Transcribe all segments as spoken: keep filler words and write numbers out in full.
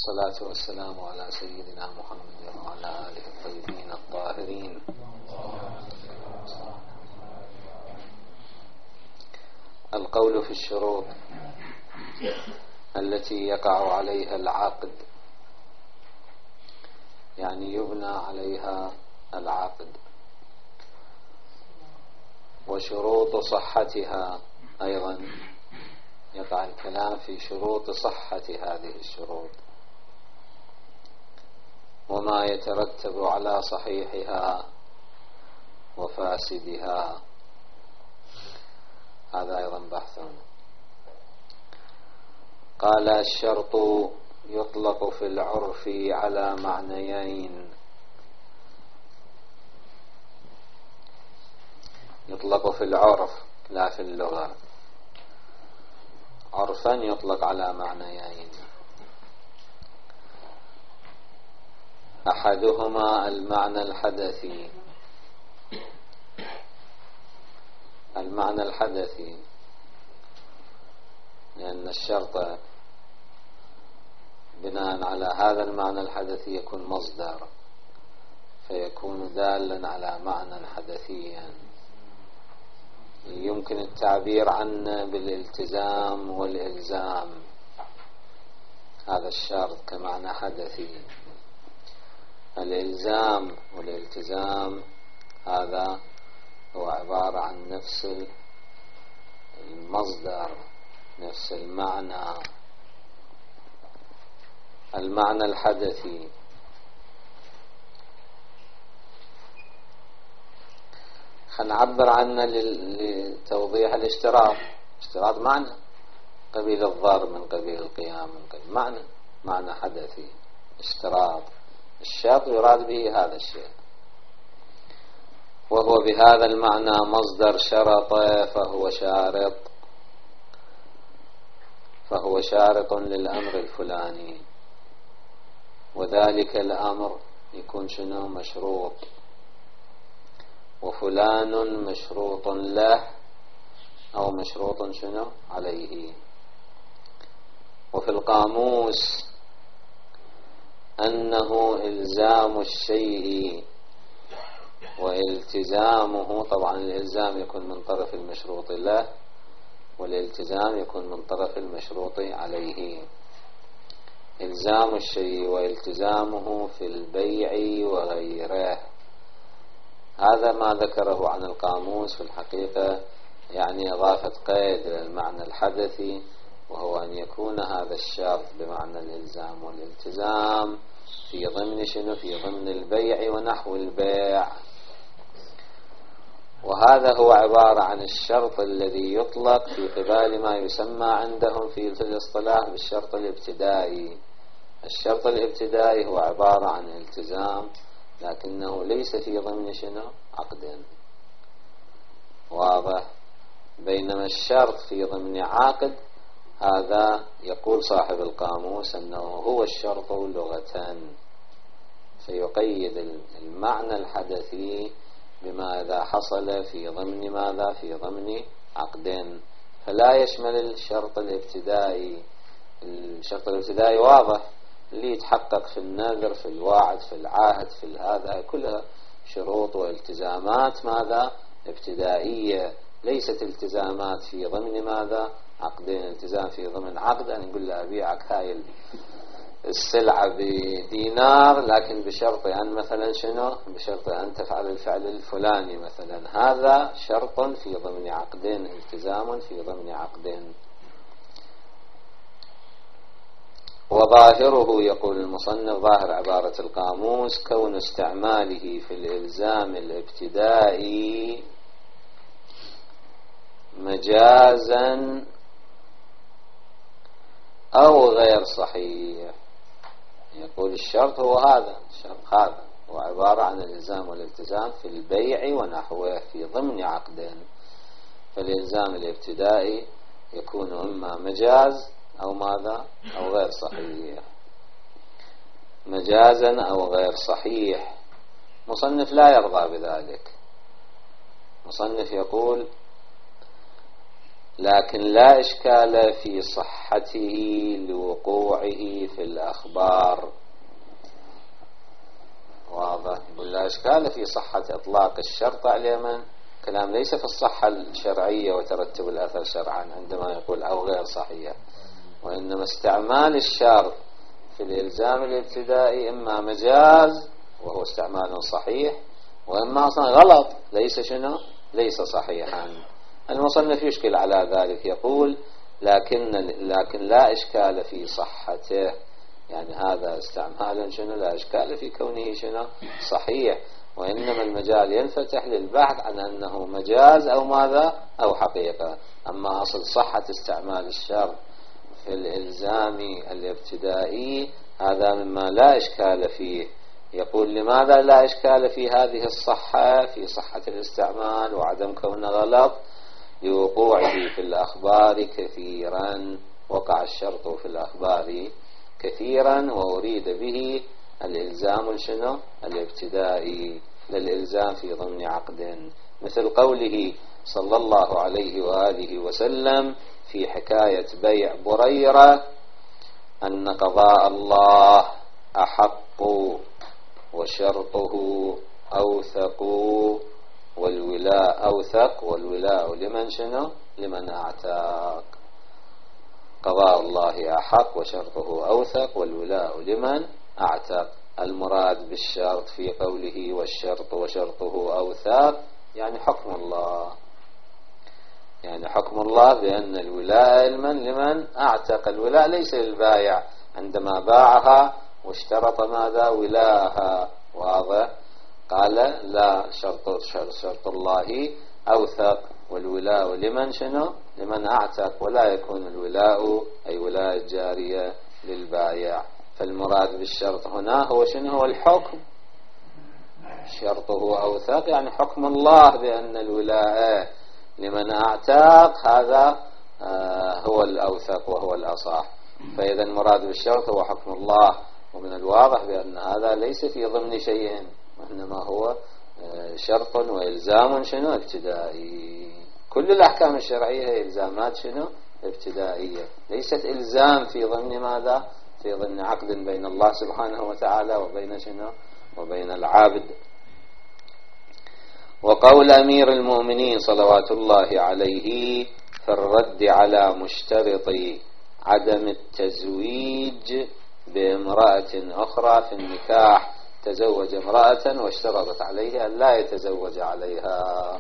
والصلاة والسلام على سيدنا محمد وعلى آله الطيبين الطاهرين. القول في الشروط التي يقع عليها العقد، يعني يبنى عليها العقد، وشروط صحتها أيضا يقع الكلام في شروط صحة هذه الشروط وما يترتب على صحيحها وفاسدها، هذا أيضا بحث. قال: الشرط يطلق في العرف على معنيين. يطلق في العرف لا في اللغة. عرفا يطلق على معنيين: أحدهما المعنى الحدثي. المعنى الحدثي لأن الشرط بناء على هذا المعنى الحدثي يكون مصدر، فيكون دالا على معنى حدثيا يمكن التعبير عنه بالالتزام والإلزام. هذا الشرط كمعنى حدثي. الإلزام والالتزام هذا هو عبارة عن نفس المصدر، نفس المعنى. المعنى الحدثي خنعبر عنه لتوضيح الاشتراط. اشتراط معنى قبيل الضرب من قبيل القيام من قبيل معنى معنى حدثي. اشتراط الشرط يراد به هذا الشيء، وهو بهذا المعنى مصدر شرط، فهو شارط فهو شارط للأمر الفلاني، وذلك الأمر يكون شنو؟ مشروط، وفلان مشروط له أو مشروط شنو؟ عليه. وفي القاموس أنه إلزام الشيء والتزامه. طبعا الإلزام يكون من طرف المشروط له، والالتزام يكون من طرف المشروط عليه. إلزام الشيء والتزامه في البيع وغيره. هذا ما ذكره عن القاموس في الحقيقة يعني إضافة قيد للمعنى الحدثي، وهو أن يكون هذا الشرط بمعنى الإلزام والالتزام في ضمن شنو؟ في ضمن البيع ونحو البيع. وهذا هو عبارة عن الشرط الذي يطلق في قبال ما يسمى عندهم في الاصطلاح بالشرط الابتدائي. الشرط الابتدائي هو عبارة عن التزام لكنه ليس في ضمن شنو؟ عقد. واضح؟ بينما الشرط في ضمن عقد هذا يقول صاحب القاموس أنه هو الشرط لغة، فيقيد المعنى الحدثي بما إذا حصل في ضمن ماذا؟ في ضمن عقد، فلا يشمل الشرط الابتدائي. الشرط الابتدائي واضح، اللي يتحقق في النذر، في الوعد، في العهد، في هذا كلها شروط والتزامات ماذا؟ ابتدائية، ليست التزامات في ضمن ماذا؟ عقدين. التزام في ضمن عقد أن يقول له أبيعك هاي السلعة بدينار لكن بشرط أن مثلا شنو؟ بشرط أن تفعل الفعل الفلاني مثلا. هذا شرط في ضمن عقدين، التزام في ضمن عقدين. وظاهره يقول المصنف ظاهر عبارة القاموس كون استعماله في الإلزام الابتدائي مجازا أو غير صحيح. يقول الشرط هو هذا، الشرط هذا هو عبارة عن الإلزام والالتزام في البيع ونحوه في ضمن عقدين. فالإلزام الابتدائي يكون إما مجاز أو ماذا؟ أو غير صحيح. مجازا أو غير صحيح. مصنف لا يرضى بذلك. مصنف يقول لكن لا إشكال في صحته لوقوعه في الأخبار. واضح؟ لا إشكال في صحة إطلاق الشرط على من كلام ليس في الصحة الشرعية وترتب الأثر شرعا عندما يقول أو غير صحيح، وإنما استعمال الشرط في الإلزام الابتدائي إما مجاز وهو استعمال صحيح، وإما أصلا غلط ليس شنو ليس صحيحا. المصنف يشكل على ذلك، يقول لكن لكن لا إشكال في صحته، يعني هذا استعمال شنو لا إشكال في كونه شنو صحيح، وإنما المجال ينفتح للبحث عن أنه مجاز أو ماذا أو حقيقة. أما أصل صحة استعمال الشرط في الإلزام الابتدائي هذا مما لا إشكال فيه. يقول لماذا لا إشكال في هذه الصحة في صحة الاستعمال وعدم كونه غلط؟ لوقوعه في الأخبار كثيرا، وقع الشرط في الأخبار كثيرا وأريد به الإلزام شنو الابتدائي للإلزام في ضمن عقد، مثل قوله صلى الله عليه وآله وسلم في حكاية بيع بريرة أن قضاء الله أحق وشرطه أوثق والولاء أوثق والولاء لمن شنو لمن أعتاق. قضاء الله أحق وشرطه أوثق والولاء لمن أعتق. المراد بالشرط في قوله والشرط وشرطه أوثق يعني حكم الله، يعني حكم الله بأن الولاء لمن لمن أعتق. الولاء ليس للبائع عندما باعها واشترط ماذا ولاءها، واضح؟ قال لا شرط شرط الله أوثق والولاء لمن شنو لمن أعتق، ولا يكون الولاء أي ولاء الجارية للبائع. فالمراد بالشرط هنا هو شنو هو الحكم، شرطه أوثق يعني حكم الله بأن الولاء لمن أعتق هذا هو الأوثق وهو الأصح. فإذا المراد بالشرط هو حكم الله، ومن الواضح بأن هذا ليس في ضمن شيء، وإنما هو شرط وإلزام شنو ابتدائي. كل الأحكام الشرعية هي إلزامات شنو ابتدائية، ليست إلزام في ضمن ماذا في ضمن عقد بين الله سبحانه وتعالى وبين شنو وبين العابد. وقول أمير المؤمنين صلوات الله عليه في الرد على مشترط عدم التزويج بامرأة أخرى في النكاح، تزوج امرأة واشترطت عليه أن لا يتزوج عليها،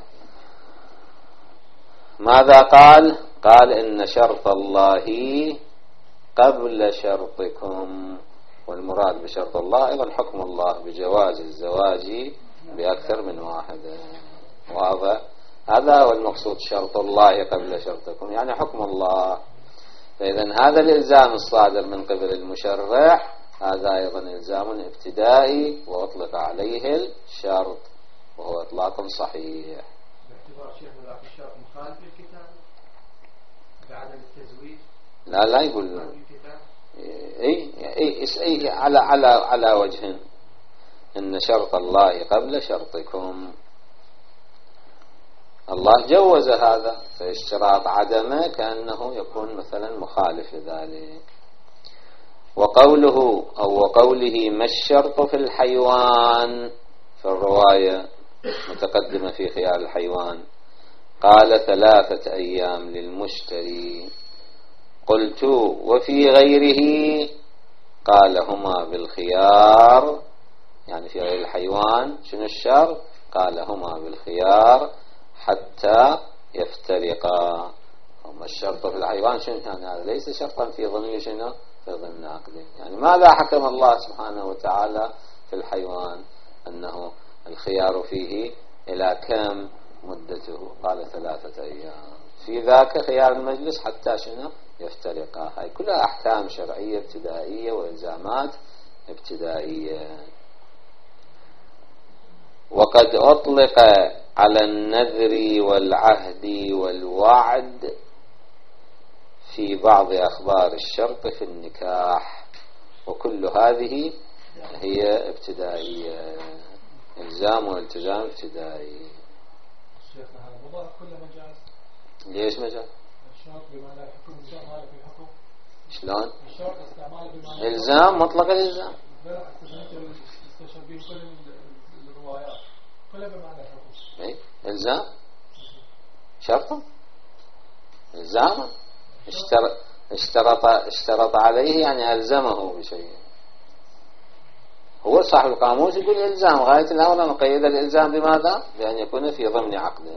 ماذا قال؟ قال إن شرط الله قبل شرطكم، والمراد بشرط الله أيضا حكم الله بجواز الزواج بأكثر من واحد، واضح؟ هذا هو المقصود، شرط الله قبل شرطكم يعني حكم الله. فإذا هذا الإلزام الصادر من قبل المشرع هذا أيضا إلزام ابتدائي وأطلق عليه الشرط وهو إطلاق صحيح. باعتبار شيخ ذاك الشرط مخالف للكتاب بعدم التزويج؟ لا لا يقول اي اي اي على على على وجه ان شرط الله قبل شرطكم، الله جوز هذا، فاشتراط عدمه كأنه يكون مثلا مخالف لذلك. وقوله أو وقوله ما الشرط في الحيوان، في الرواية متقدمة في خيار الحيوان، قال ثلاثة أيام للمشتري. قلت وفي غيره؟ قال هما بالخيار، يعني في غير الحيوان شنو الشرط؟ قال هما بالخيار حتى يفترقا. هما الشرط في الحيوان شنو يعني؟ هذا ليس شرطا في ضمن شنو في ضمن عقده. يعني ماذا حكم الله سبحانه وتعالى في الحيوان؟ أنه الخيار فيه إلى كم مدته؟ قال ثلاثة أيام، في ذاك خيار المجلس حتى شنو يفترقا. هاي كلها أحكام شرعية ابتدائية وإلزامات ابتدائية. وقد أطلق على النذر والعهد والوعد في بعض أخبار الشرط في النكاح، وكل هذه هي ابتدائية، إلزام والتزام ابتدائي. الشيخ هذا مضاف كله مجاز. ليش مجاز؟ الشرط بمعنى الحكم استعماله في الحكم. شلون؟ الشرط استعماله بمعنى إلزام مطلق الإلزام. لا استثنيت استشهدين كل الروايات كلها بمعنى الحكم. إيه إلزام شرط إلزام اشترط اشترط اشترط عليه يعني ألزمه بشيء. هو صاحب القاموس يقول إلزام غاية الأمر أن قيد الإلزام بماذا؟ بأن يكون في ضمن عقد.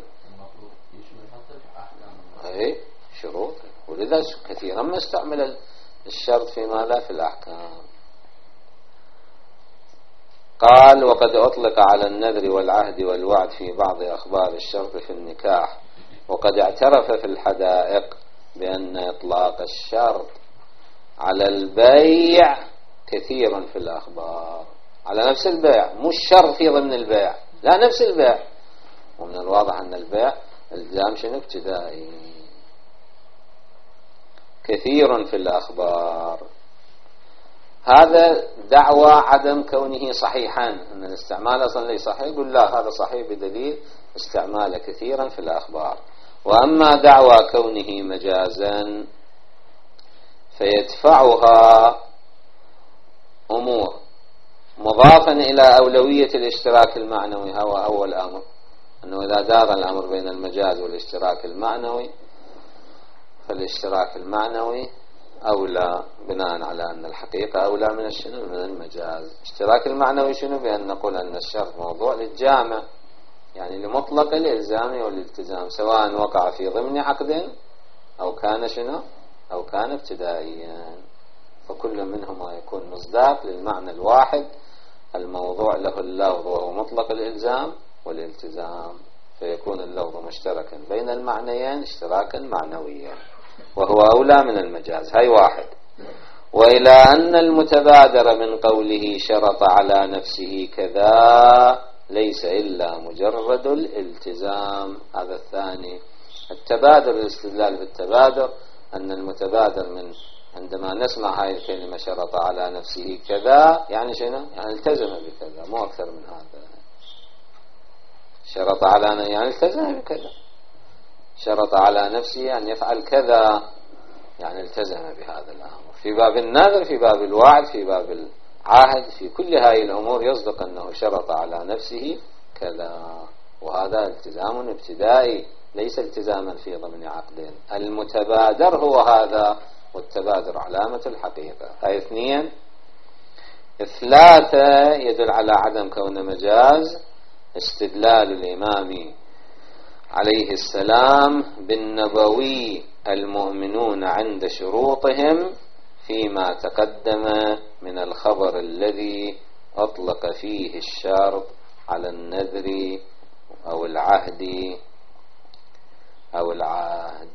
أي شروط. ولذا كثيرا ما استعمل الشرط في ماذا؟ في الأحكام. قال وقد أطلق على النذر والعهد والوعد في بعض أخبار الشرط في النكاح، وقد اعترف في الحدائق بأن إطلاق الشرط على البيع كثير في الأخبار. على نفس البيع، مش شرط في ضمن البيع، لا نفس البيع. ومن الواضح أن البيع الزام شنو ابتدائي كثير في الأخبار. هذا دعوى عدم كونه صحيحا، أن الاستعمال أصلا ليس صحيح. يقول لا هذا صحيح بدليل استعمال كثيرا في الأخبار. وأما دعوى كونه مجازا فيدفعها أمور مضافا إلى أولوية الاشتراك المعنوي. هو أول أمر، أنه إذا دار الأمر بين المجاز والاشتراك المعنوي فالاشتراك المعنوي أولى، بناء على أن الحقيقة أولى من الشنو؟ من المجاز. اشتراك المعنوي شنو؟ بأن نقول أن الشرط موضوع للجامع، يعني لمطلق الإلزام والالتزام، سواء وقع في ضمن عقد أو كان شنو؟ أو كان ابتدائيا، فكل منهما يكون مصداق للمعنى الواحد الموضوع له اللفظ وهو مطلق الإلزام والالتزام، فيكون اللفظ مشتركا بين المعنيين اشتراكا معنويا، وهو أولى من المجاز. هاي واحد. وإلى أن المتبادر من قوله شرط على نفسه كذا ليس إلا مجرد الالتزام. هذا الثاني. التبادر، الاستدلال بالتبادر، أن المتبادر من عندما نسمع هاي الكلمة شرط على نفسه كذا يعني شنو؟ يعني التزم بكذا، مو أكثر من هذا. شرط على يعني التزم بكذا. شرط على نفسه أن يفعل كذا يعني التزم بهذا الأمر. في باب النذر، في باب الوعد، في باب العهد، في كل هذه الأمور يصدق أنه شرط على نفسه كذا، وهذا التزام ابتدائي ليس التزاما في ضمن عقد. المتبادر هو هذا، والتبادر علامة الحقيقة. هاي اثنين. ثلاثة يدل على عدم كون مجاز استدلال الإمام عليه السلام بالنبوي المؤمنون عند شروطهم فيما تقدم من الخبر الذي أطلق فيه الشرط على النذر أو العهد أو العهد.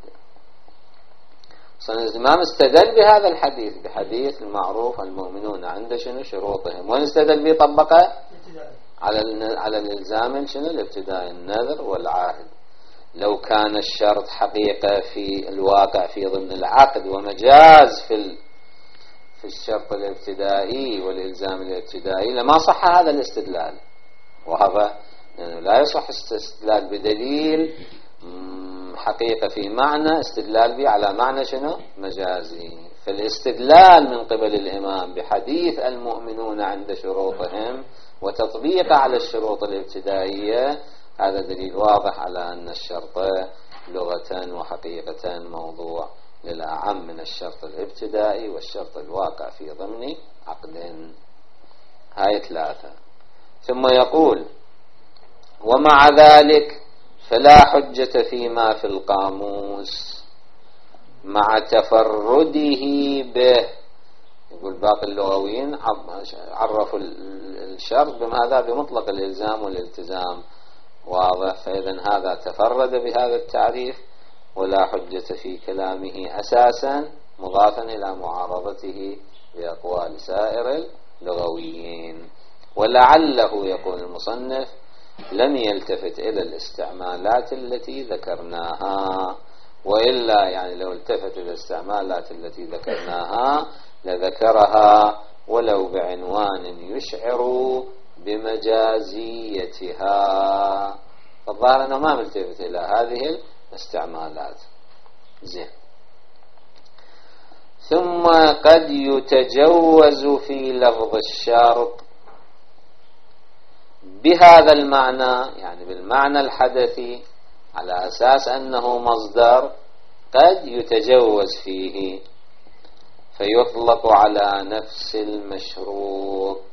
صنع الإمام استدل بهذا الحديث، بحديث المعروف المؤمنون عند شنو شروطهم، وين استدل به؟ طبقه على على الإلزام شنو الابتداء النذر والعهد. لو كان الشرط حقيقة في الواقع في ضمن العقد ومجاز في في الشرط الابتدائي والإلزام الابتدائي لما صح هذا الاستدلال. وهذا يعني لا يصح استدلال بدليل حقيقة في معنى استدلال به على معنى شنو مجازي. فالاستدلال من قبل الإمام بحديث المؤمنون عند شروطهم وتطبيقه على الشروط الابتدائية هذا دليل واضح على أن الشرط لغة وحقيقة موضوع للأعم من الشرط الابتدائي والشرط الواقع في ضمن عقد. هاي ثلاثة. ثم يقول ومع ذلك فلا حجة فيما في القاموس مع تفرده به. يقول باقي اللغويين عرفوا الشرط بماذا؟ بمطلق الإلزام والالتزام. واضح. فإذا هذا تفرد بهذا التعريف ولا حجة في كلامه أساسا، مضافا إلى معارضته بأقوال سائر اللغويين. ولعله يقول المصنف لم يلتفت إلى الاستعمالات التي ذكرناها، وإلا يعني لو التفت إلى الاستعمالات التي ذكرناها لذكرها ولو بعنوان يشعر بمجازيتها. فالظاهر أنه ما ملتفت إلى هذه الاستعمالات. زين. ثم قد يتجوز في لفظ الشرط بهذا المعنى، يعني بالمعنى الحدثي، على أساس أنه مصدر، قد يتجوز فيه فيطلق على نفس المشروط.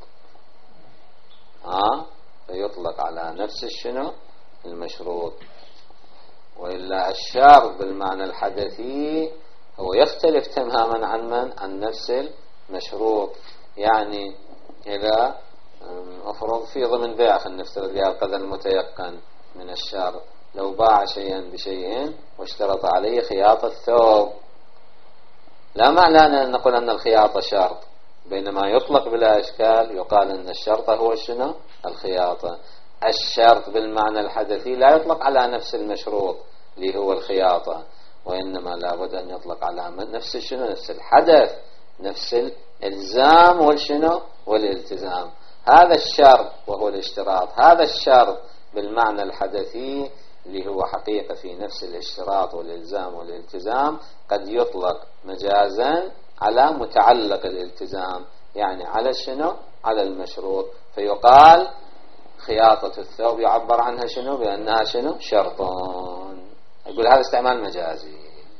ها فيطلق على نفس الشنو المشروط. وإلا الشرط بالمعنى الحدثي هو يختلف تماما عن من عن نفس المشروط. يعني إذا أفرض في ضمن بيع، خلينا نفترض القدر المتيقن من الشرط، لو باع شيئا بشيء واشترط عليه خياطة ثوب، لا معنى أن نقول أن الخياطة شرط، بينما يطلق بلا إشكال يقال أن الشرط هو شنو الخياطة. الشرط بالمعنى الحدثي لا يطلق على نفس المشروط اللي هو الخياطة، وإنما لابد أن يطلق على نفس شنو نفس الحدث، نفس الإلزام والشنو والالتزام. هذا الشرط وهو الاشتراط، هذا الشرط بالمعنى الحدثي اللي هو حقيقة في نفس الاشتراط والإلزام والالتزام، قد يطلق مجازا على متعلق الالتزام، يعني على شنو على المشروط، فيقال خياطة الثوب يعبر عنها شنو بأنها شنو شرطون. يقول هذا استعمال مجازي.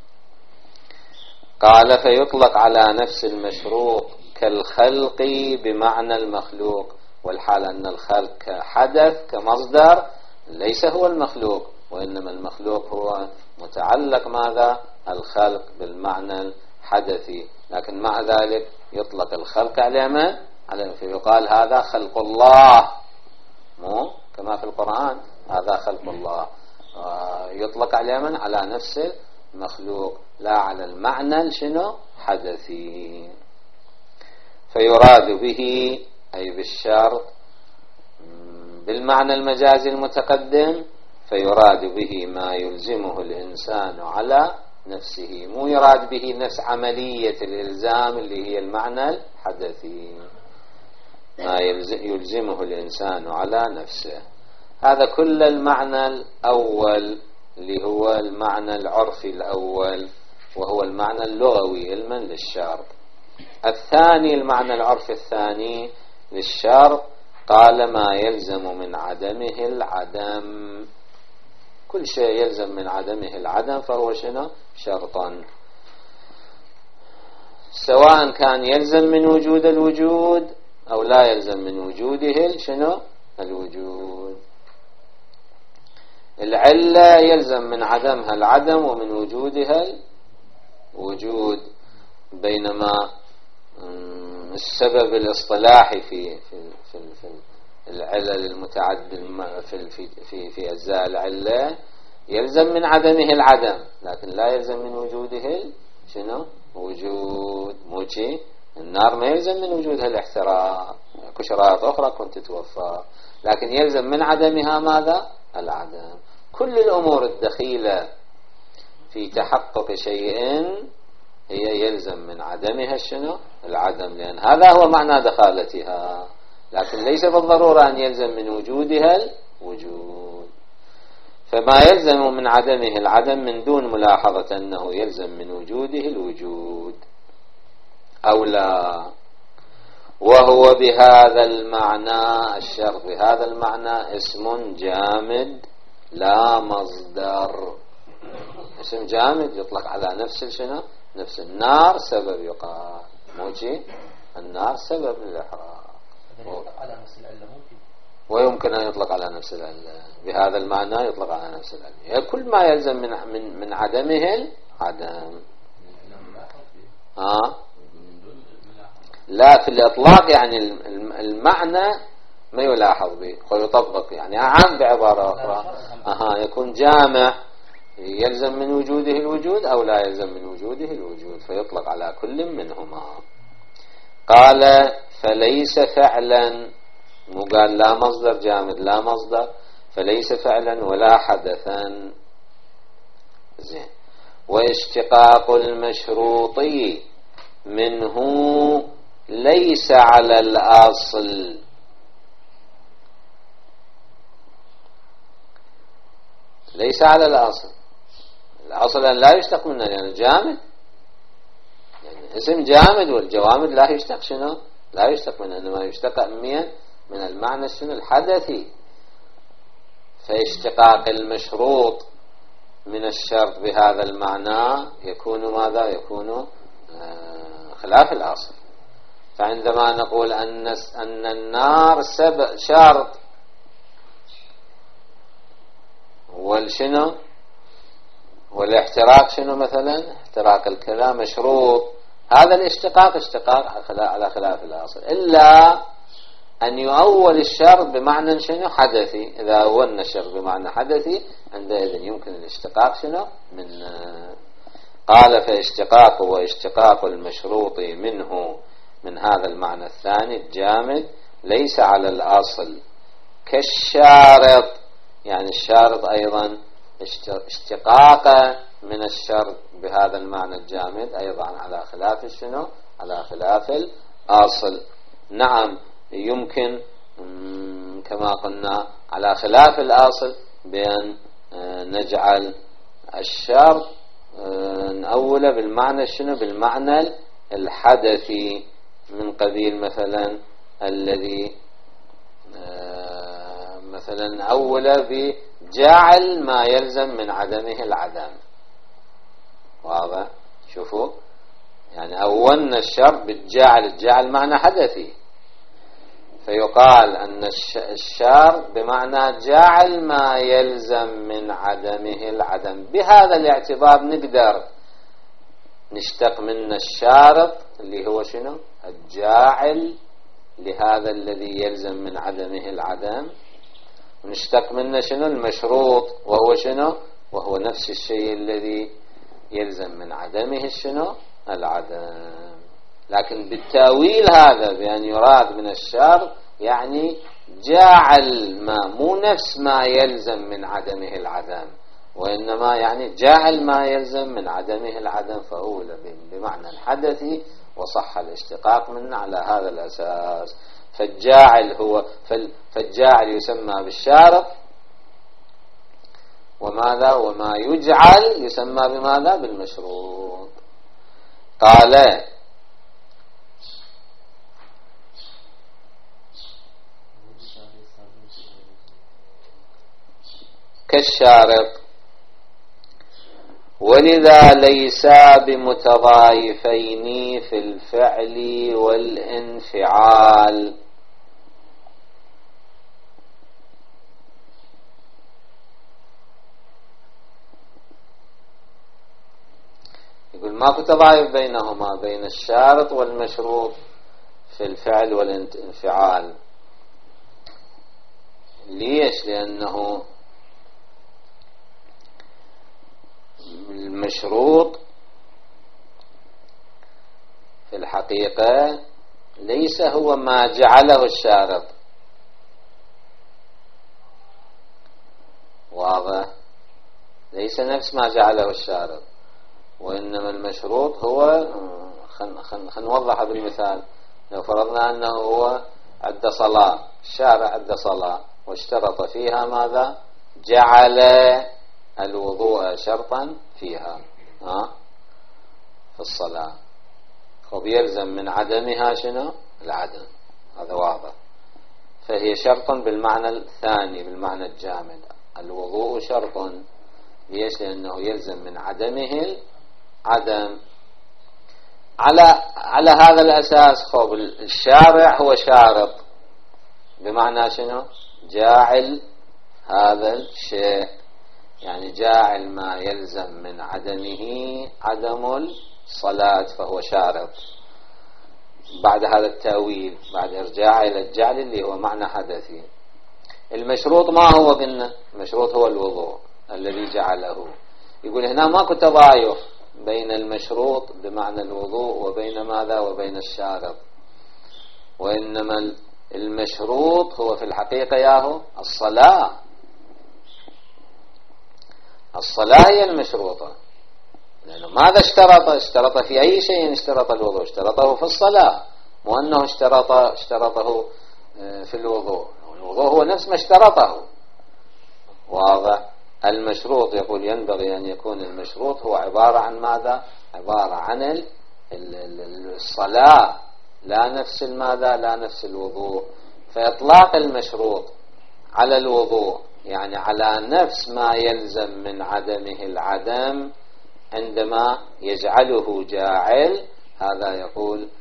قال فيطلق على نفس المشروط كالخلق بمعنى المخلوق، والحال أن الخلق كحدث كمصدر ليس هو المخلوق، وإنما المخلوق هو متعلق ماذا الخلق بالمعنى الحدثي، لكن مع ذلك يطلق الخلق على من على فيقال هذا خلق الله، مو كما في القرآن هذا خلق الله، يطلق على من على نفس المخلوق لا على المعنى شنو حدثي. فيراد به أي بالشرط بالمعنى المجازي المتقدم، فيراد به ما يلزمه الإنسان على نفسه، مو يراد به نفس عملية الإلزام اللي هي المعنى الحدثي، ما يلزمه الإنسان على نفسه. هذا كل المعنى الأول اللي هو المعنى العرفي الأول، وهو المعنى اللغوي علما للشرط. الثاني المعنى العرفي الثاني للشرط، قال ما يلزم من عدمه العدم، كل شيء يلزم من عدمه العدم فهو شنو شرطا، سواء كان يلزم من وجود الوجود أو لا يلزم من وجوده شنو الوجود. العلة يلزم من عدمها العدم ومن وجودها الوجود، بينما السبب الاصطلاحي في في في, في العلل المتعدد في في في, في أجزاء العلة يلزم من عدمه العدم، لكن لا يلزم من وجوده شنو وجود. موجي النار ما يلزم من وجودها الاحتراق، اكو شرائط أخرى كنت تتوفر، لكن يلزم من عدمها ماذا العدم. كل الأمور الدخيلة في تحقق شيء هي يلزم من عدمها شنو العدم، لأن هذا هو معنى دخالتها، لكن ليس بالضرورة أن يلزم من وجودها الوجود. فما يلزم من عدمه العدم من دون ملاحظة أنه يلزم من وجوده الوجود أو لا، وهو بهذا المعنى الشرط بهذا المعنى اسم جامد لا مصدر. اسم جامد يطلق على نفس شنو نفس النار سبب، يقال موجي النار سبب للإحراق، على نفس العلة ممكن، ويمكن أن يطلق على نفس العلة. بهذا المعنى يطلق على نفس العلة، يعني كل ما يلزم من من من عدمه العدم. ها لا في الإطلاق يعني المعنى ما يلاحظ به ويطبق، يعني عام بعبارة أخرى أها يكون جامع يلزم من وجوده الوجود أو لا يلزم من وجوده الوجود، فيطلق على كل منهما. قال فليس فعلا، مو قال لا مصدر جامد لا مصدر، فليس فعلا ولا حدثا. زين. واشتقاق المشروط منه ليس على الأصل، ليس على الأصل، الأصل أن لا يشتق منه لأنه جامد، يعني اسم جامد، والجوامد لا يشتق شنو؟ لا يشتق منه، إنما يشتق أميا من المعنى شنو؟ الحدثي. فاشتقاق المشروط من الشرط بهذا المعنى يكون ماذا؟ يكون خلاف الأصل. فعندما نقول أن أن النار سبب شرط والشنو والاحتراق شنو مثلا؟ احتراق الكلام مشروط، هذا الاشتقاق اشتقاق على خلاف الأصل، إلا أن يؤول الشرط بمعنى شنو؟ حدثي. إذا أولنا الشرط بمعنى حدثي عندئذ يمكن الاشتقاق شنو؟ من قال فاشتقاق واشتقاق المشروط منه من هذا المعنى الثاني الجامد ليس على الأصل كالشارط، يعني الشارط أيضا اشتقاق من الشرط بهذا المعنى الجامد أيضا على خلاف شنو؟ على خلاف الأصل. نعم يمكن كما قلنا على خلاف الأصل بأن نجعل الشرط نأوله بالمعنى شنو؟ بالمعنى الحدثي، من قبيل مثلا الذي مثلا أوله بجعل ما يلزم من عدمه العدم. واضح؟ شوفوا يعني أولنا الشرط بالجعل، الجعل معنى حدثي، فيقال أن الشرط بمعنى جعل ما يلزم من عدمه العدم. بهذا الاعتبار نقدر نشتق من الشارط اللي هو شنو؟ الجاعل لهذا الذي يلزم من عدمه العدم، ونشتق منه شنو؟ المشروط، وهو شنو؟ وهو نفس الشيء الذي يلزم من عدمه شنو؟ العدم. لكن بالتأويل هذا بأن يراد من الشرط يعني جاعل ما، مو نفس ما يلزم من عدمه العدم، وإنما يعني جاعل ما يلزم من عدمه العدم، فهو بمعنى الحدثي، وصح الاشتقاق منه على هذا الأساس. فالجاعل هو فالجاعل يسمى بالشارط، وماذا؟ وما يجعل يسمى بماذا؟ بالمشروط. قال كالشارط، ولذا ليسا بمتضايفين في الفعل والانفعال. يقول ماكو تضايف بينهما، بين الشارط والمشروط في الفعل والانفعال. ليش؟ لأنه المشروط في الحقيقة ليس هو ما جعله الشارط. واضح؟ ليس نفس ما جعله الشارط، وإنما المشروط هو خل خل خل نوضح بالمثال. لو فرضنا أنه هو عد صلاة، الشارع عد صلاة واشترط فيها ماذا؟ جعل الوضوء شرطا فيها ها في الصلاة، خب يلزم من عدمها شنو؟ العدم. هذا واضح. فهي شرط بالمعنى الثاني، بالمعنى الجامد. الوضوء شرط. ليش؟ لأنه يلزم من عدمه العدم. على على هذا الأساس خب الشارع هو شارط بمعنى شنو؟ جاعل هذا الشيء، يعني جاعل ما يلزم من عدمه عدم الصلاة، فهو شارط. بعد هذا التأويل، بعد إرجاع إلى الجعل اللي هو معنى حدثي. المشروط ما هو قلنا؟ المشروط هو الوضوء الذي جعله. يقول هنا ماكو تضايف بين المشروط بمعنى الوضوء وبين ماذا؟ وبين الشارط، وإنما المشروط هو في الحقيقة ياهو الصلاة. الصلاة هي المشروطة، لأنه ماذا اشترط؟ اشترط في أي شيء اشترط الوضوء؟ اشترطه في الصلاة، مو أنه اشترط اشترطه في الوضوء. الوضوء هو نفس ما اشترطه. واضح؟ المشروط يقول ينبغي أن يكون المشروط هو عبارة عن ماذا؟ عبارة عن الصلاة لا نفس الماذا لا نفس الوضوء. فإطلاق المشروط على الوضوء يعني على نفس ما يلزم من عدمه العدم عندما يجعله جاعل، هذا يقول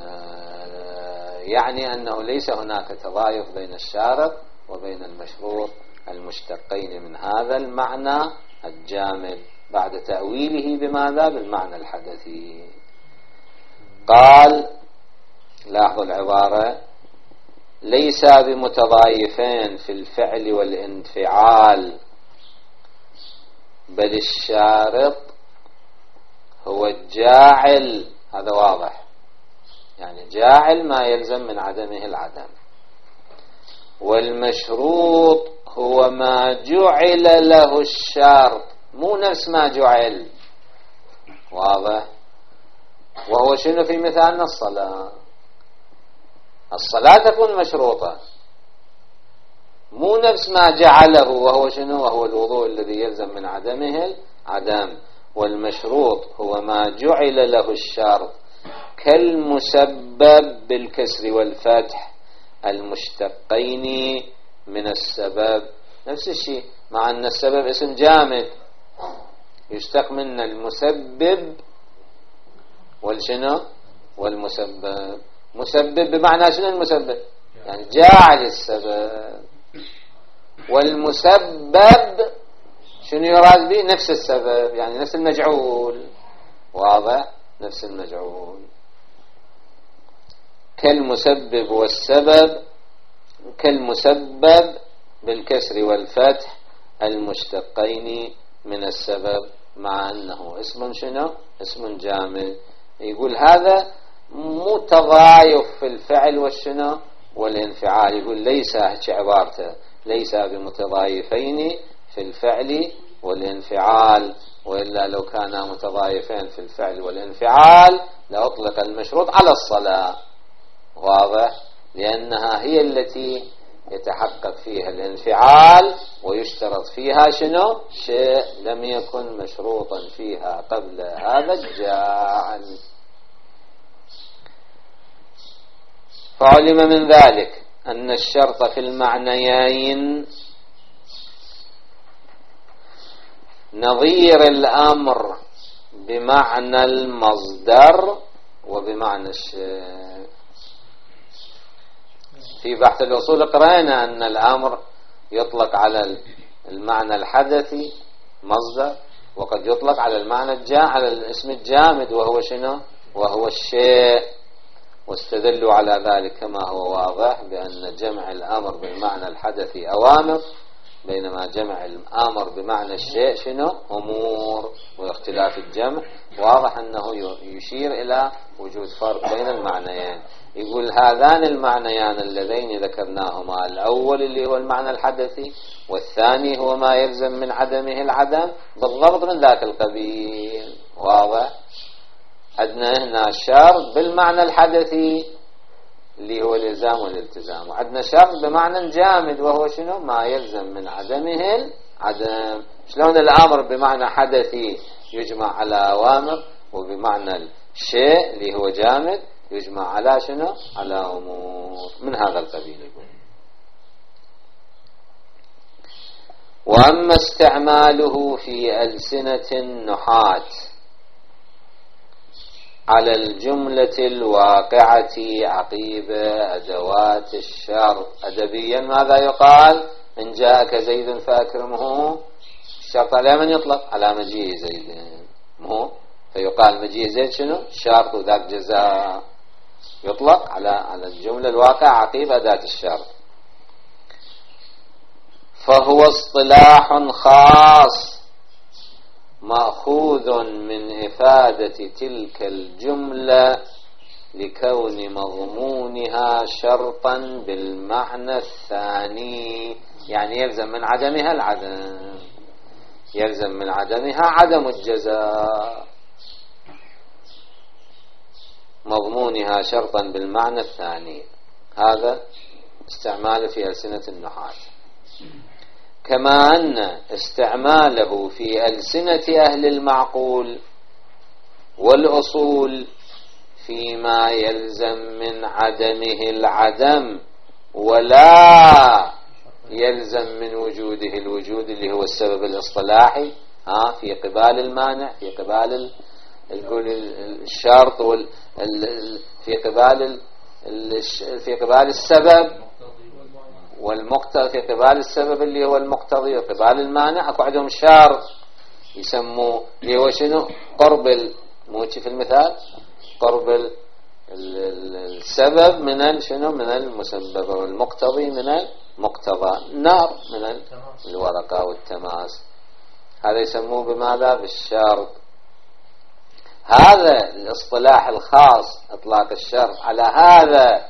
يعني أنه ليس هناك تضايف بين الشارط وبين المشروط المشتقين من هذا المعنى الجامد بعد تأويله بماذا؟ بالمعنى الحدثي. قال لاحظوا العبارة: ليس بمتضايفين في الفعل والانفعال، بل الشارط هو الجاعل. هذا واضح، يعني جاعل ما يلزم من عدمه العدم، والمشروط هو ما جعل له الشرط، مو نفس ما جعل. واضح؟ وهو شنو في مثالنا؟ الصلاة. الصلاة تكون مشروطة، مو نفس ما جعله وهو شنو؟ وهو الوضوء الذي يلزم من عدمه العدم. والمشروط هو ما جعل له الشرط كالمسبب بالكسر والفتح المشتقين من السبب. نفس الشيء، مع أن السبب اسم جامد يشتق من المسبب والشنو والمسبب. مسبب بمعنى شنو المسبب؟ يعني جاعل السبب. والمسبب شنو يراد به؟ نفس السبب، يعني نفس المجعول. واضح؟ نفس المجعول. كالمسبب والسبب، كالمسبب بالكسر والفتح المشتقين من السبب، مع أنه اسم شنو؟ اسم جامد. يقول هذا مو تضايف في الفعل والشنو والانفعال. يقول ليس عبارته ليس بمتضايفين في الفعل والانفعال، وإلا لو كانا متضايفين في الفعل والانفعال لأطلق المشروط على الصلاة. واضح؟ لأنها هي التي يتحقق فيها الانفعال ويشترط فيها شنو؟ شيء لم يكن مشروطا فيها قبل هذا الجاعل. فعلم من ذلك أن الشرط في المعنيين نظير الأمر بمعنى المصدر وبمعنى الشيء. في بحث الأصول قرأنا أن الأمر يطلق على المعنى الحدثي مصدر، وقد يطلق على المعنى الجا على الاسم الجامد وهو شنو؟ وهو الشيء. واستدلوا على ذلك كما هو واضح بأن جمع الأمر بالمعنى الحدثي أوامر، بينما جمع الأمر بمعنى الشيء شنو؟ أمور. واختلاف الجمع واضح أنه يشير إلى وجود فرق بين المعنيين. يقول هذان المعنيان اللذين ذكرناهما، الأول اللي هو المعنى الحدثي، والثاني هو ما يلزم من عدمه العدم، بالضبط من ذاك القبيل. واضح؟ عندنا هنا الشرط بالمعنى الحدثي اللي هو الإلزام والالتزام، وعندنا شرط بمعنى جامد وهو شنو؟ ما يلزم من عدمه العدم. شلون الأمر بمعنى حدثي يجمع على أوامر، وبمعنى الشيء اللي هو جامد يجمع على شنو؟ على أمور. من هذا القبيل. يقول وأما استعماله في ألسنة النحاة على الجملة الواقعة عقيب أدوات الشرط أدبيا ماذا يقال؟ إن جاءك زيد فأكرمه. الشرط على من يطلق؟ على مجيء زيد. مو فيقال مجيء زيد شنو؟ شرط، وذاك جزاء. يطلق على على الجملة الواقعة عقيب أداة الشرط. فهو اصطلاح خاص مأخوذ من إفادة تلك الجملة لكون مضمونها شرطا بالمعنى الثاني، يعني يلزم من عدمها العدم، يلزم من عدمها عدم الجزاء. مضمونها شرطا بالمعنى الثاني، هذا استعماله في ألسنة النحاة. كما أن استعماله في ألسنة أهل المعقول والأصول فيما يلزم من عدمه العدم ولا يلزم من وجوده الوجود، اللي هو السبب الاصطلاحي ها في قبال المانع، في قبال الشرط وال في قبال في قبال السبب والمقتضي، في قبال السبب اللي هو المقتضي وقبال المانع اكو عندهم شرط يسموه اللي هو شنو؟ قرب موجي في المثال قرب السبب من شنو؟ من المسبب، والمقتضي من المقتضى، النار من الورقة والتماس، هذا يسموه بماذا؟ بالشرط. هذا الاصطلاح الخاص اطلاق الشرط على هذا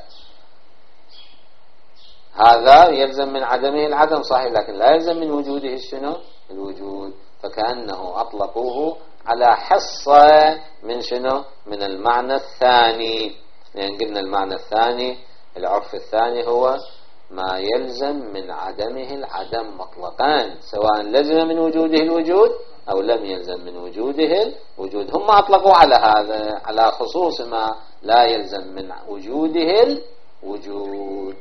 هذا يلزم من عدمه العدم صحيح، لكن لا يلزم من وجوده شنو؟ الوجود، فكأنه أطلقوه على حصة من شنو؟ من المعنى الثاني، لأن قلنا المعنى الثاني العرف الثاني هو ما يلزم من عدمه العدم مطلقا، سواء لزم من وجوده الوجود أو لم يلزم من وجوده الوجود. هم أطلقوا على هذا على خصوص ما لا يلزم من وجوده الوجود.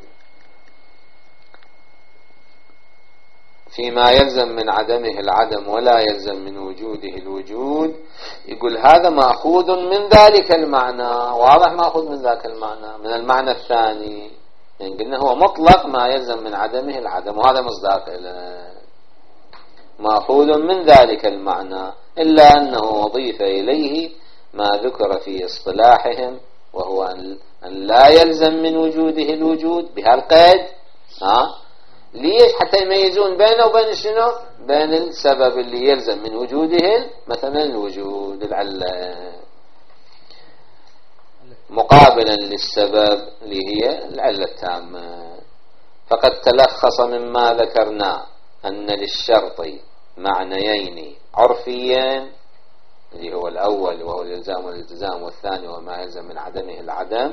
فيما يلزم من عدمه العدم ولا يلزم من وجوده الوجود، يقول هذا مأخوذ من ذلك المعنى، واضح مأخوذ من ذاك المعنى من المعنى الثاني، يعني قلنا هو مطلق ما يلزم من عدمه العدم، وهذا مصداق له مأخوذ من ذلك المعنى، إلا أنه أضيف إليه ما ذكر في اصطلاحهم، وهو أن لا يلزم من وجوده الوجود بهالقيد. ها ليش؟ حتى يميزون بينه وبين شنو؟ بين السبب اللي يلزم من وجوده مثلا الوجود العلة، مقابلا للسبب اللي هي العلة التامة. فقد تلخص مما ذكرنا أن للشرط معنيين عرفيين، اللي هو الأول وهو الإلزام والالتزام، والثاني وما يلزم من عدمه العدم،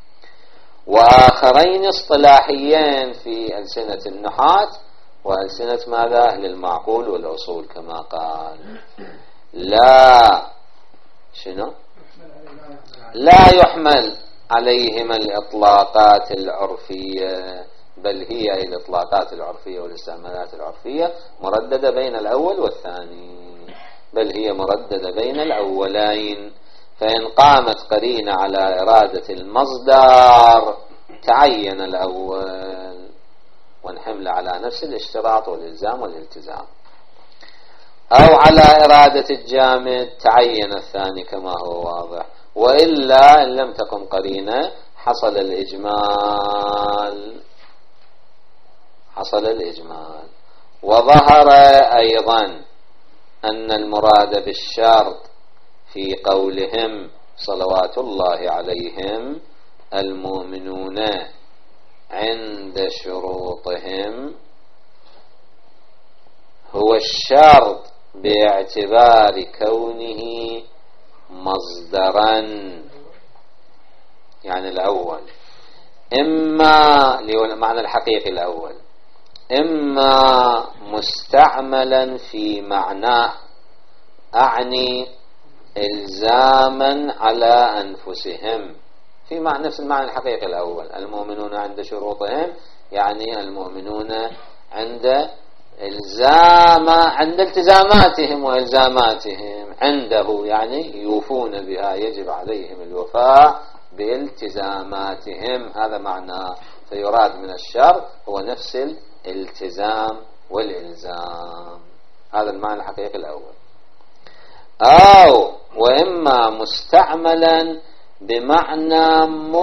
وآخرين اصطلاحيين في ألسنة النحاة وألسنة ماذا؟ أهل المعقول والأصول، كما قال لا شنو؟ لا يحمل عليهما الإطلاقات العرفية، بل هي الإطلاقات العرفية والاستعمالات العرفية مرددة بين الأول والثاني، بل هي مرددة بين الأولين. فإن قامت قرينة على إرادة المصدر تعين الأول وانحمل على نفس الاشتراط والإلزام والالتزام، أو على إرادة الجامد تعين الثاني كما هو واضح، وإلا إن لم تقم قرينة حصل الإجمال حصل الإجمال. وظهر أيضا أن المراد بالشرط في قولهم صلوات الله عليهم المؤمنون عند شروطهم هو الشرط باعتبار كونه مصدرا، يعني الأول إما اللي هو المعنى الحقيقي الأول إما مستعملا في معناه، أعني إلزاما على أنفسهم، في معنى نفس المعنى الحقيقي الأول المؤمنون عند شروطهم، يعني المؤمنون عند إلزام عند التزاماتهم وإلزاماتهم عنده، يعني يوفون بها، يجب عليهم الوفاء بالتزاماتهم، هذا معنى. فيراد من الشرط هو نفس الالتزام والإلزام، هذا المعنى الحقيقي الأول. أو وإما مستعملا بمعنى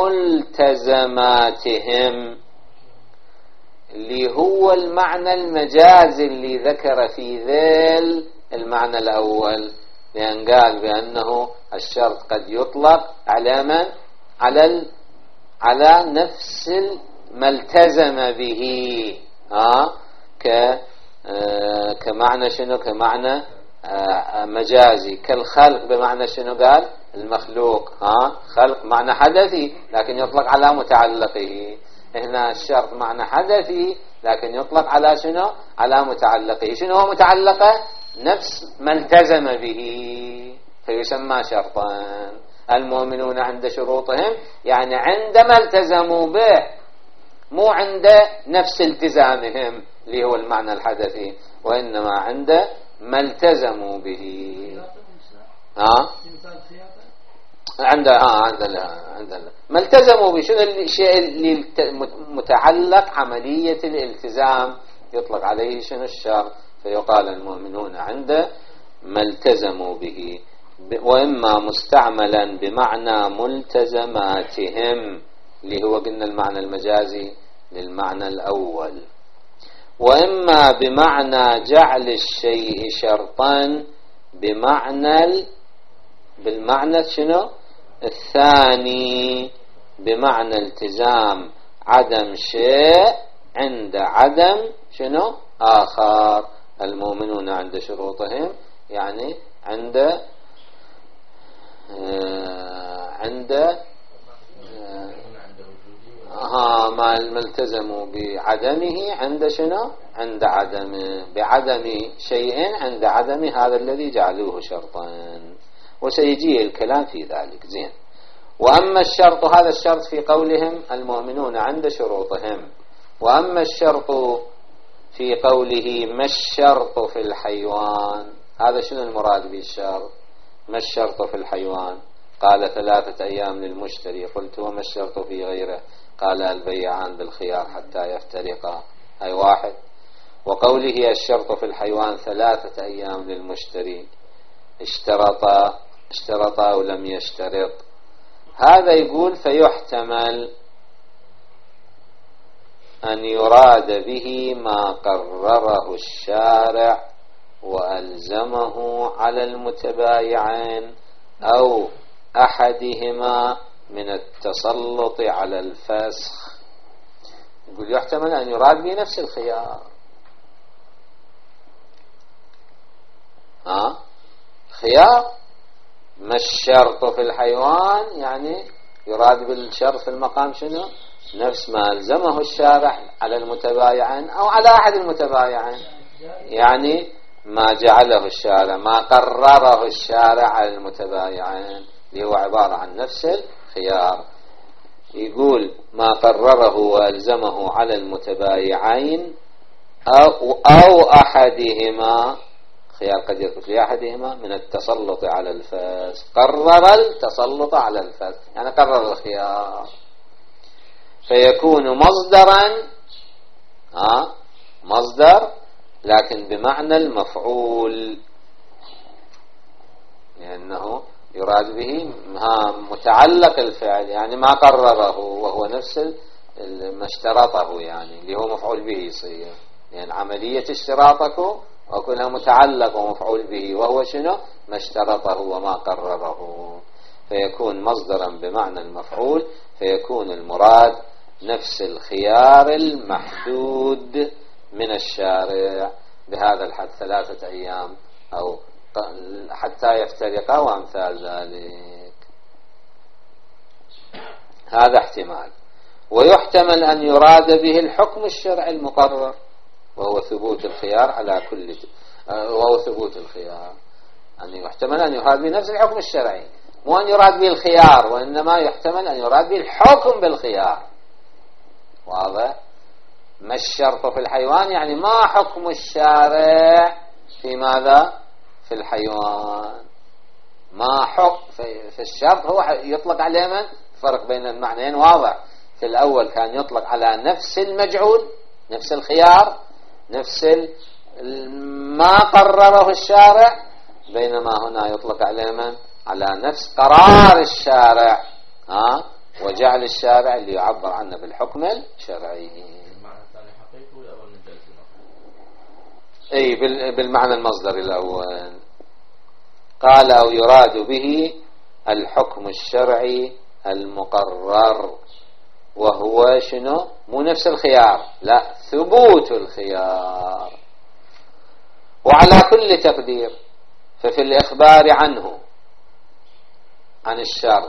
ملتزماتهم، اللي هو المعنى المجازي اللي ذكر في ذيل المعنى الأول، لأن قال بأنه الشرط قد يطلق على من؟ على ال... على نفس ما التزم به، آه ك آه كمعنى شنو؟ كمعنى آه مجازي، كالخلق بمعنى شنو؟ قال المخلوق، ها خلق معنى حدثي لكن يطلق على متعلقه، هنا الشرط معنى حدثي لكن يطلق على شنو؟ على متعلقه. شنو هو متعلقه؟ نفس ما التزم به فيسمى شرطا. المؤمنون عند شروطهم يعني عندما التزموا به، مو عند نفس التزامهم اللي هو المعنى الحدثي، وإنما عند ما التزموا به. ها عند ها عند عند ما التزموا به. شنو الشيء اللي متعلق عملية الالتزام يطلق عليه شنو الشرط، فيقال المؤمنون عند ما التزموا به، وإما مستعملا بمعنى ملتزماتهم اللي هو قلنا المعنى المجازي للمعنى الأول، وإما بمعنى جعل الشيء شرطا بمعنى بالمعنى شنو الثاني، بمعنى التزام عدم شيء عند عدم شنو آخر. المؤمنون عند شروطهم يعني عند آه عند ها ما التزموا بعدمه عند شنو عند عدمه، بعدم شيء عند عدم هذا الذي جعلوه شرطا، وسيجي الكلام في ذلك. زين. وأما الشرط، هذا الشرط في قولهم المؤمنون عند شروطهم. وأما الشرط في قوله ما الشرط في الحيوان، هذا شنو المراد بالشرط؟ ما الشرط في الحيوان؟ قال ثلاثة أيام للمشتري. قلت وما الشرط في غيره؟ قال البيعان بالخيار حتى يفترقا، أي واحد. وقوله الشرط في الحيوان ثلاثة أيام للمشتري، اشترط اشترط أو لم يشترط، هذا يقول فيحتمل أن يراد به ما قرره الشارع وألزمه على المتبايعين أو أحدهما من التسلط على الفسخ. يقول يحتمل أن يراد به نفس الخيار. ها خيار ما الشرط في الحيوان يعني يراد بالشرط في المقام شنو؟ نفس ما ألزمه الشارع على المتبايعين أو على أحد المتبايعين، يعني ما جعله الشارع ما قرره الشارع على المتبايعين اللي هو عبارة عن نفس الخيار. يقول ما قرره وألزمه على المتبايعين أو, أو أحدهما، خيار قد يكون لأحدهما من التسلط على الفاسق، قرر التسلط على الفاسق يعني قرر الخيار، فيكون مصدرا ها مصدر لكن بمعنى المفعول، لأنه يراد به متعلق الفعل يعني ما قرره وهو نفس ما اشترطه، يعني اللي هو مفعول به يصير، يعني عملية اشتراطك وكلها متعلق ومفعول به وهو شنو ما اشترطه وما قرره، فيكون مصدرا بمعنى المفعول، فيكون المراد نفس الخيار المحدود من الشارع بهذا الحد ثلاثة أيام أو حتى يفترقا وأمثال ذلك. هذا احتمال. ويحتمل أن يراد به الحكم الشرعي المقرر وهو ثبوت الخيار على كل وهو ثبوت الخيار، أن يحتمل أن يراد به نفس الحكم الشرعي، مو أن يراد به الخيار، وإنما يحتمل أن يراد به الحكم بالخيار. واضح؟ ما الشرط في الحيوان يعني ما حكم الشارع في ماذا في الحيوان، ما حكم في الشرط هو يطلق عليه من فرق بين المعنيين واضح. في الأول كان يطلق على نفس المجعول نفس الخيار نفس ما قرره الشارع، بينما هنا يطلق عليه من على نفس قرار الشارع ها وجعل الشارع اللي يعبر عنه بالحكم الشرعي. المعنى الثاني حقيقي والأول من جلس اي بالمعنى المصدر الأول. قال أو يراد به الحكم الشرعي المقرر وهو شنو مو نفس الخيار، لا ثبوت الخيار. وعلى كل تقدير ففي الإخبار عنه عن الشرط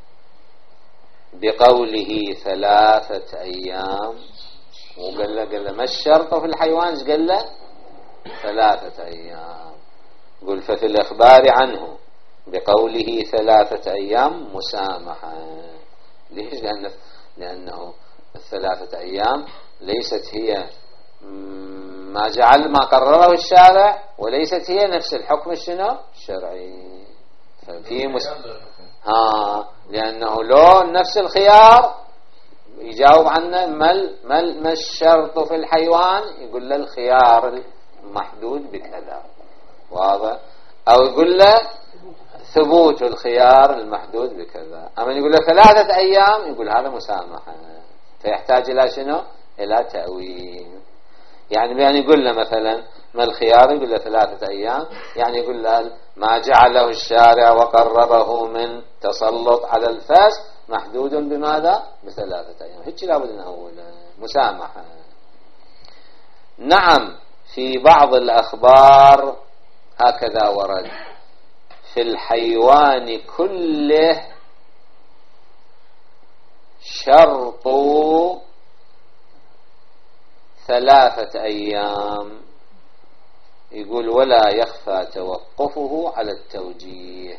بقوله ثلاثة أيام، وقال له قال له ما الشرط في الحيوان؟ قال له ثلاثة أيام. قل ففي الإخبار عنه بقوله ثلاثة أيام مسامحة. ليش؟ لأن لأنه الثلاثة أيام ليست هي ما جعل ما قرره الشارع، وليست هي نفس الحكم الشنو الشرعي. ففي مس... ها لأنه لو نفس الخيار يجاوب عنه ما ما الشرط في الحيوان، يقول له الخيار المحدود بكذا، واضح؟ أو يقول له ثبوت الخيار المحدود بكذا. أما يقول له ثلاثة أيام يقول هذا مسامحة، فيحتاج إلى شنو؟ إلى تأويل. يعني بأن يقول له مثلا ما الخيار، يقول له ثلاثة أيام، يعني يقول له ما جعله الشارع وقرره من تسلط على الفاس محدود بماذا؟ بثلاثة أيام. هيك لابد نقول مسامحة. نعم في بعض الأخبار هكذا ورد في الحيوان كله شرط ثلاثة أيام، يقول ولا يخفى توقفه على التوجيه.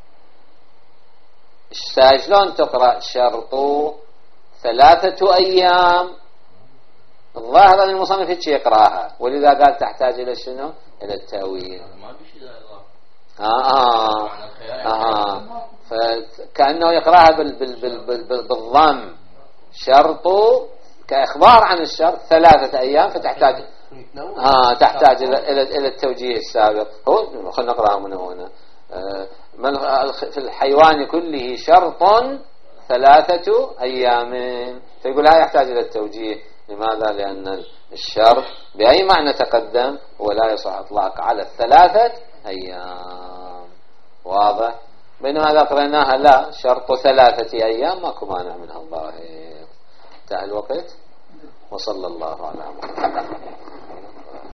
شلون تقرأ شرط ثلاثة أيام؟ الظاهر أن المصنف هيك يقرأها، ولذا قال تحتاج إلى شنو؟ إلى التأويل. آه آه آه فكأنه يقرأها بال بال بال بال بالضم، شرط كإخبار عن الشرط ثلاثة أيام، فتحتاج آه تحتاج إلى إلى إلى التوجيه السابق. هو خلينا نقرأها من هنا. آه في الحيوان كله شرط ثلاثة أيام، فيقول لا يحتاج إلى التوجيه. لماذا؟ لأن الشرط بأي معنى تقدم ولا يصح إطلاق على الثلاثة أيام، واضح؟ بينما إذا قرأناها لا شرط ثلاثة أيام ماكو مانع منها الظاهر. انتهى الوقت، وصلى الله على محمد.